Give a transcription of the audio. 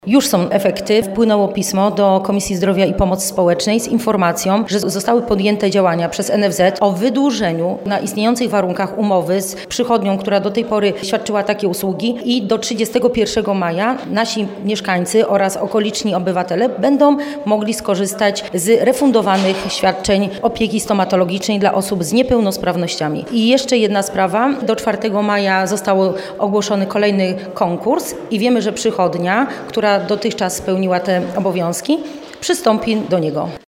Już są efekty. Wpłynęło pismo do Komisji Zdrowia i Pomocy Społecznej z informacją, że zostały podjęte działania przez NFZ o wydłużeniu na istniejących warunkach umowy z przychodnią, która do tej pory świadczyła takie usługi, i do 31 maja nasi mieszkańcy oraz okoliczni obywatele będą mogli skorzystać z refundowanych świadczeń opieki stomatologicznej dla osób z niepełnosprawnościami. I jeszcze jedna sprawa. Do 4 maja został ogłoszony kolejny konkurs i wiemy, że przychodnia, która dotychczas spełniła te obowiązki, przystąpi do niego.